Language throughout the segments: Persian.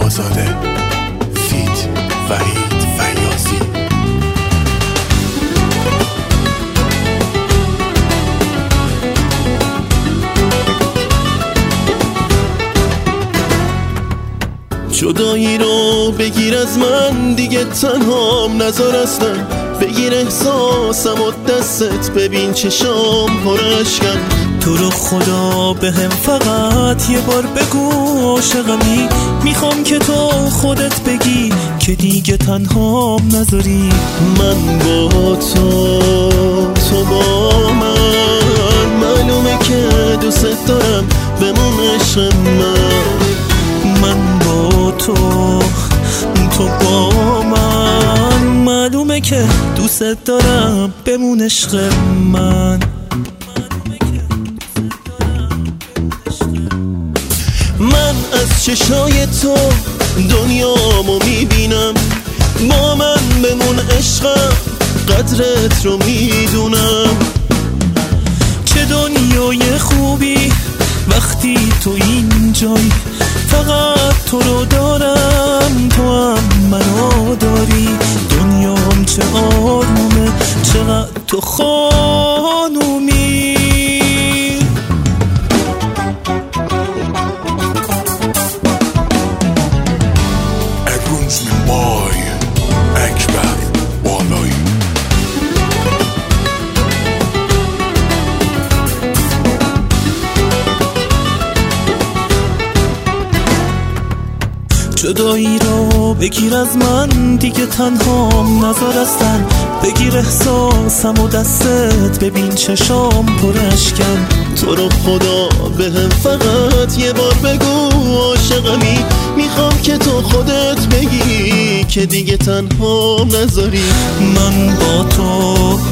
آزاده فیت وحید فیاضی. جدایی رو بگیر از من، دیگه تنهام نذار اصلا. بگیر احساسم و دستت، ببین چشام پر اشکن. تو رو خدا بهم فقط یه بار بگو عاشقمی. میخوام که تو خودت بگی که دیگه تنهام نذاری. من با تو با من، معلومه که دوست دارم بمون عشق من با تو با من، معلومه که دوست دارم بمون عشق من. من از چشای تو دنیامو میبینم، با من بمون عشقم، قدرت رو میدونم. چه دنیای خوبی وقتی تو اینجایی، فقط تو رو دارم، تو هم منو داری. دنیام چه آرومه، چقدر تو خانومی. جدایی رو بگیر از من، دیگه تنهام نذار اصلا. بگیر احساسم و دستت، ببین چشام پر اشکن. تو رو خدا بهم فقط یه بار بگو عاشقمی. میخوام که تو خودت بگی که دیگه تنهام نذاری. من با تو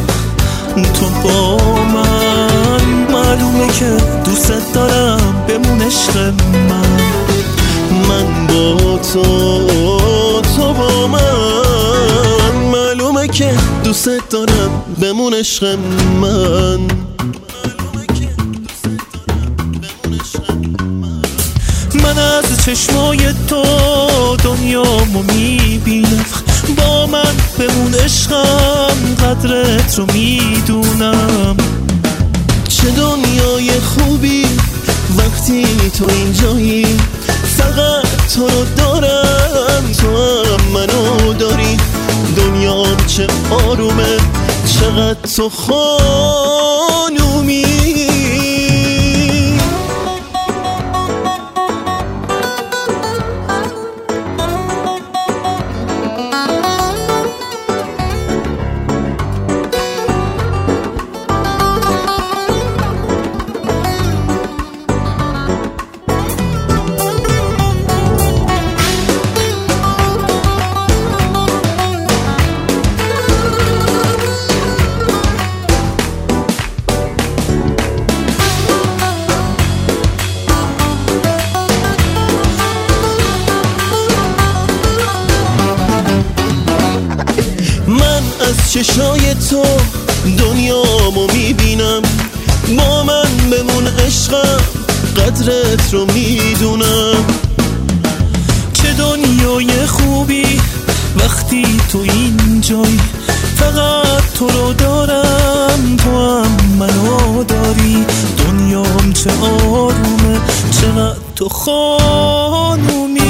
با من، معلومه که دوست دارم بمون عشق من. من با تو با من، معلومه که دوست دارم بمون عشق من. من از چشمای تو دنیامو میبینم، با من بمون عشقم، قدرت رو میدونم. چه دنیای خوبی وقتی تو اینجایی، فقط تو رو دارم، تو هم منو داری. دنیام چه آرومه، چقدر تو خانومی. من از چشای تو دنیامو میبینم، با من بمون عشقم، قدرت رو میدونم. چه دنیای خوبی وقتی تو اینجایی، فقط تو رو دارم، تو هم منو داری. دنیام چه آرومه، چقدر تو خانومی.